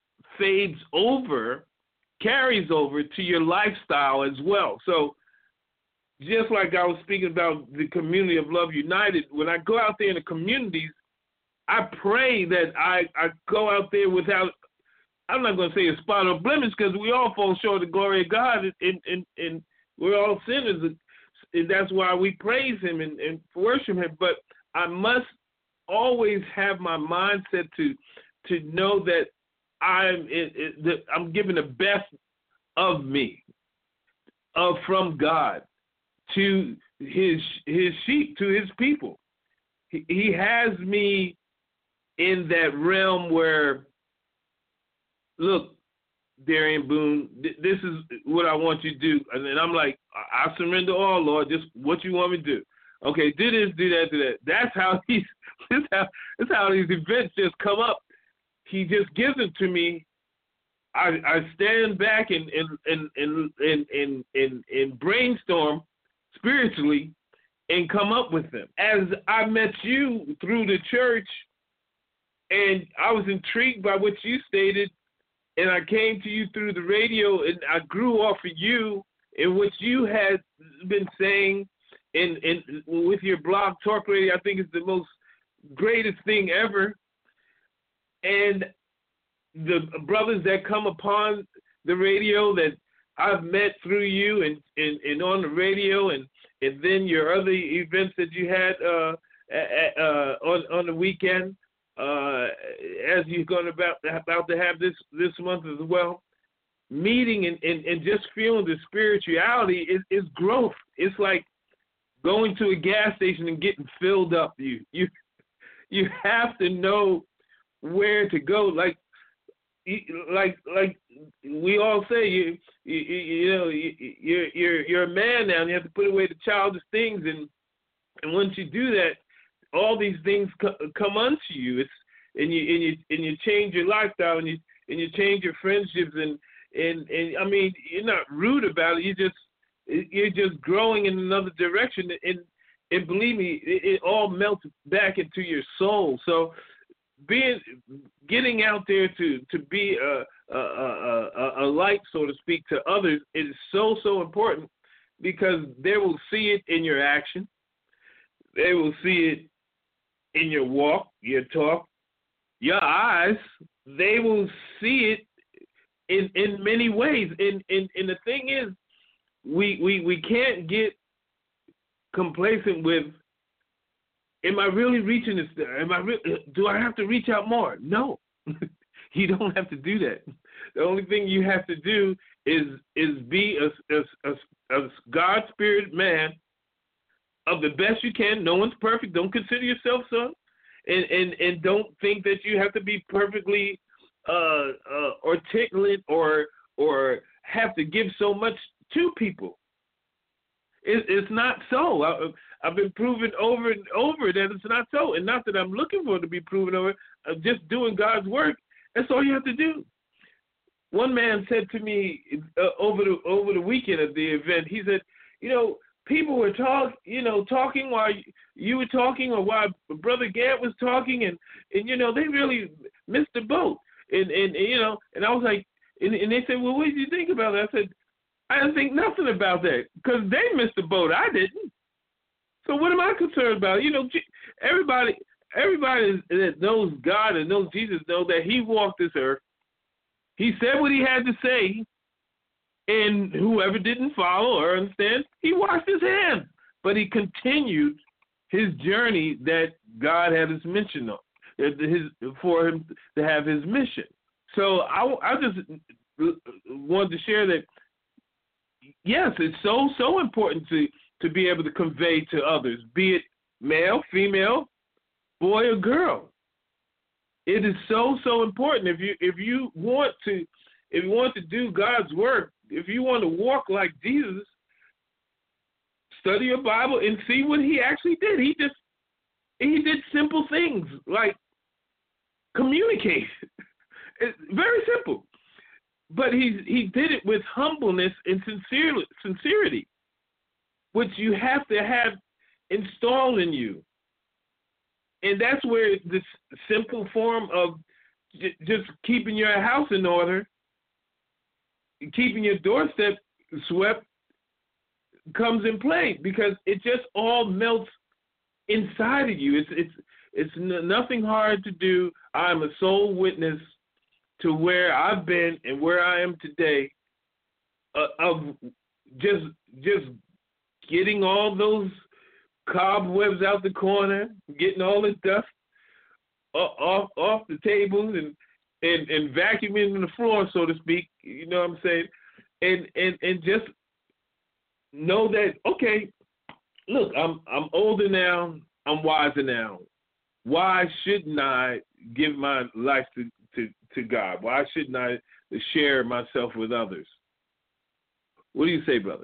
carries over to your lifestyle as well. So just like I was speaking about the community of Love United, when I go out there in the communities, I pray that I go out there without, I'm not going to say a spot or blemish, because we all fall short of the glory of God, and we're all sinners, and that's why we praise Him and worship Him. But I must always have my mindset to know that I'm giving the best of me, from God to His sheep, to His people. He has me in that realm where, look, Darian Boone, this is what I want you to do. And then I'm like, I surrender all, Lord, just what you want me to do. Okay, do this, do that, do that. That's how these events just come up. He just gives them to me. I stand back and brainstorm spiritually and come up with them. As I met you through the church, and I was intrigued by what you stated, and I came to you through the radio, and I grew off of you and what you had been saying, and with your blog, Talk Radio, I think it's the most greatest thing ever. And the brothers that come upon the radio that I've met through you and on the radio, and then your other events that you had on the weekend, as you're going about to have this month as well, meeting and just feeling the spirituality is growth. It's like going to a gas station and getting filled up. You have to know where to go. Like we all say, you're a man now, and you have to put away the childish things, and once you do that, all these things come unto you. And you change your lifestyle, and you change your friendships, and I mean, you're not rude about it. You're just growing in another direction, and believe me, it all melts back into your soul. So getting out there to be a light, so to speak, to others is so important, because they will see it in your action. They will see it in your walk, your talk, your eyes. They will see it in many ways. And the thing is, we can't get complacent with, am I really reaching this? Do I have to reach out more? No, you don't have to do that. The only thing you have to do is be a God-spirited man of the best you can. No one's perfect. Don't consider yourself so, and don't think that you have to be perfectly articulate or have to give so much to people. It's not so. I've been proven over and over that it's not so, and not that I'm looking for it to be proven over. I'm just doing God's work. That's all you have to do. One man said to me over the weekend at the event, he said, people were talking while you were talking, or while Brother Gant was talking, and they really missed the boat. And I was like, and they said, well, what did you think about it? I said, I didn't think nothing about that, because they missed the boat. I didn't. So what am I concerned about? Everybody that knows God and knows Jesus know that he walked this earth. He said what he had to say, and whoever didn't follow or understand, he washed his hands. But he continued his journey that God had his mission on, for him to have his mission. So I just wanted to share that. Yes, it's so important to be able to convey to others, be it male, female, boy, or girl. It is so important. If you want to do God's work, if you want to walk like Jesus, study your Bible and see what he actually did. He did simple things like communicate. It's very simple. But he did it with humbleness and sincerity, which you have to have installed in you. And that's where this simple form of just keeping your house in order, keeping your doorstep swept, comes in play, because it just all melts inside of you. It's nothing hard to do. I'm a sole witness to where I've been and where I am today, of just getting all those cobwebs out the corner, getting all the dust off the tables, and vacuuming the floor, so to speak. You know what I'm saying? And just know that, okay, look, I'm older now, I'm wiser now. Why shouldn't I give my life to God? Why shouldn't I share myself with others? What do you say, brother?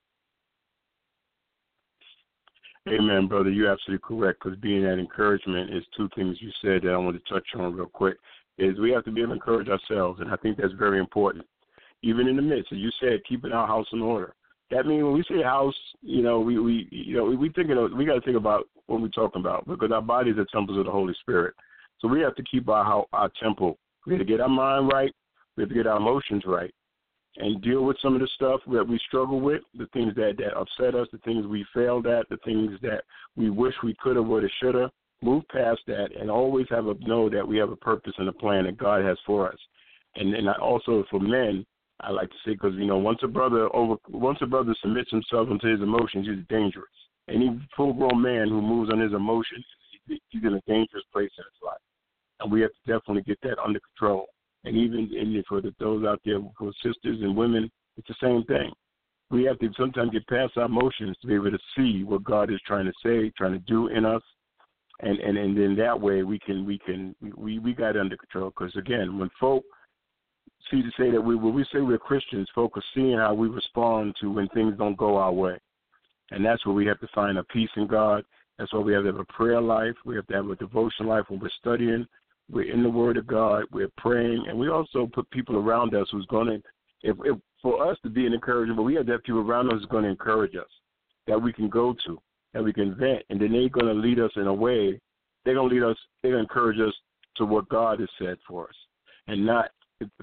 Amen, brother. You're absolutely correct, because being that encouragement is two things you said that I want to touch on real quick. Is we have to be able to encourage ourselves, and I think that's very important. Even in the midst, as you said, keeping our house in order. That means when we say house, we thinking of, we got to think about what we're talking about, because our bodies are temples of the Holy Spirit. So we have to keep our temple. We have to get our mind right. We have to get our emotions right, and deal with some of the stuff that we struggle with, the things that upset us, the things we failed at, the things that we wish we could have, would have, should have. Move past that, and always know that we have a purpose and a plan that God has for us. And also for men, I like to say, because once a brother submits himself into his emotions, he's dangerous. Any full-grown man who moves on his emotions, he's in a dangerous place in his life. And we have to definitely get that under control. And even for those out there, for sisters and women, it's the same thing. We have to sometimes get past our emotions to be able to see what God is trying to say, trying to do in us, and then that way we got it under control. Because again, when folk see to say that when we say we're Christians, folk are seeing how we respond to when things don't go our way, and that's where we have to find a peace in God. That's why we have to have a prayer life. We have to have a devotion life when we're studying. We're in the Word of God. We're praying, and we also put people around us who's going to, if for us to be an encouragement, but we have to have people around us who's going to encourage us, that we can go to, that we can vent, and then they're going to lead us in a way. They're going to lead us. They're going to encourage us to what God has said for us, and not,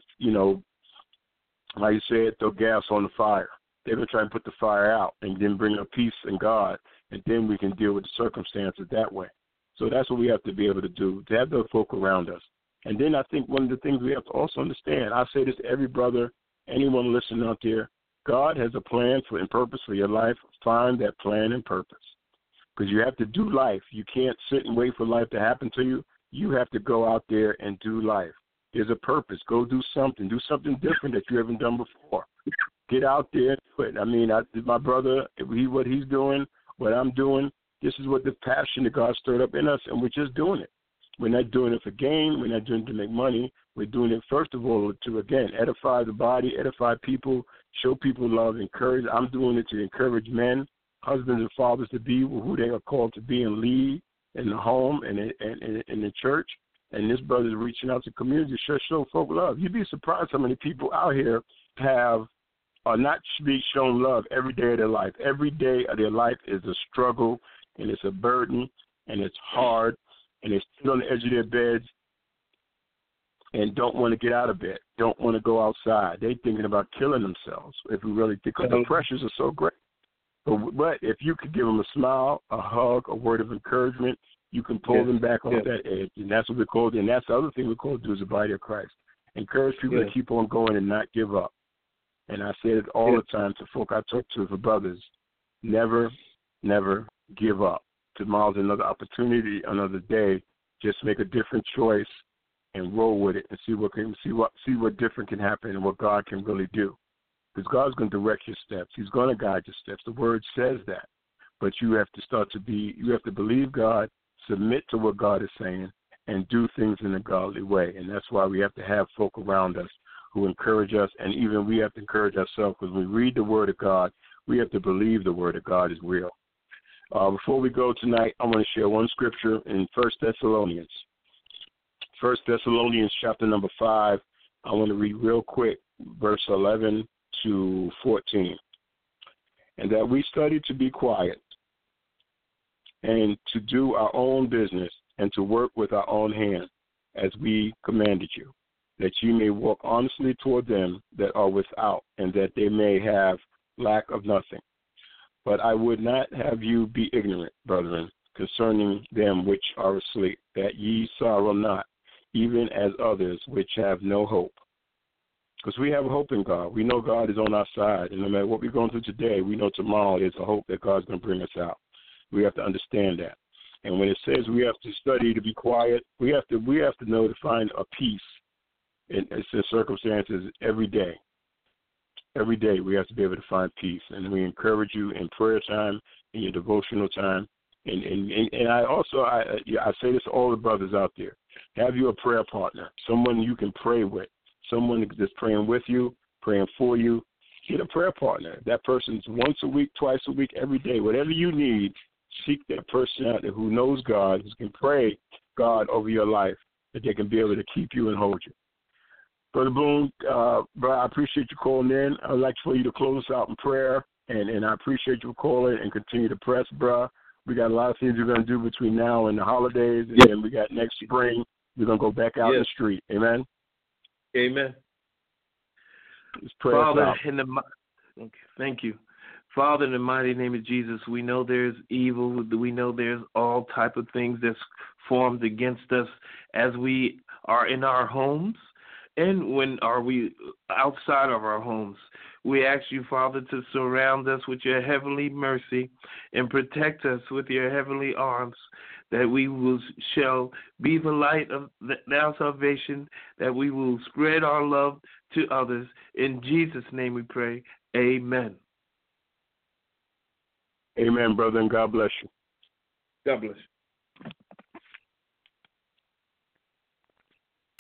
like you said, throw gas on the fire. They're going to try and put the fire out, and then bring a peace in God, and then we can deal with the circumstances that way. So that's what we have to be able to do, to have those folk around us. And then I think one of the things we have to also understand, I say this to every brother, anyone listening out there, God has a plan and purpose for your life. Find that plan and purpose. Because you have to do life. You can't sit and wait for life to happen to you. You have to go out there and do life. There's a purpose. Go do something. Do something different that you haven't done before. Get out there and do it. I mean, my brother, what he's doing, what I'm doing, this is what the passion that God stirred up in us, and we're just doing it. We're not doing it for gain. We're not doing it to make money. We're doing it, first of all, to, again, edify the body, edify people, show people love, encourage. I'm doing it to encourage men, husbands and fathers to be who they are called to be and lead in the home and in the church. And this brother is reaching out to community to show folk love. You'd be surprised how many people out here are not being shown love every day of their life. Every day of their life is a struggle, and it's a burden, and it's hard, and they sit on the edge of their beds and don't want to get out of bed, don't want to go outside. They're thinking about killing themselves, if we really think, because the pressures are so great. But if you could give them a smile, a hug, a word of encouragement, you can pull them back off that edge. And that's what we're called to. And that's the other thing we're called to do as a body of Christ. Encourage people to keep on going and not give up. And I say it all the time to folk I talk to, for brothers, never, never give up. Tomorrow's another opportunity, another day. Just make a different choice and roll with it and see what different can happen and what God can really do. Because God's going to direct your steps. He's going to guide your steps. The Word says that. But you have to you have to believe God, submit to what God is saying, and do things in a godly way. And that's why we have to have folk around us who encourage us, and even we have to encourage ourselves, because when we read the Word of God, we have to believe the Word of God is real. Before we go tonight, I want to share one scripture in 1 Thessalonians. 1 Thessalonians chapter number 5. I want to read real quick, verse 11 to 14. And that we study to be quiet and to do our own business and to work with our own hands, as we commanded you, that you may walk honestly toward them that are without, and that they may have lack of nothing. But I would not have you be ignorant, brethren, concerning them which are asleep, that ye sorrow not, even as others which have no hope. Because we have hope in God. We know God is on our side, and no matter what we're going through today, we know tomorrow is a hope that God's going to bring us out. We have to understand that. And when it says we have to study to be quiet, we have to know to find a peace in circumstances every day. Every day we have to be able to find peace. And we encourage you in prayer time, in your devotional time. And I say this to all the brothers out there. Have you a prayer partner, someone you can pray with, someone that's praying with you, praying for you. Get a prayer partner. That person's once a week, twice a week, every day. Whatever you need, seek that person out there who knows God, who can pray God over your life, that they can be able to keep you and hold you. Brother Boone, bro, I appreciate you calling in. I'd like for you to close us out in prayer, and I appreciate you calling and continue to press, bro. We got a lot of things we're going to do between now and the holidays, and then we got next spring. We're going to go back out in the street. Amen? Amen. Let's pray. Father, thank you. Father, in the mighty name of Jesus, we know there's evil. We know there's all type of things that's formed against us as we are in our homes and when are we outside of our homes. We ask you, Father, to surround us with your heavenly mercy and protect us with your heavenly arms, that we shall be the light of our salvation, that we will spread our love to others. In Jesus' name we pray. Amen. Amen, brother, and God bless you. God bless you.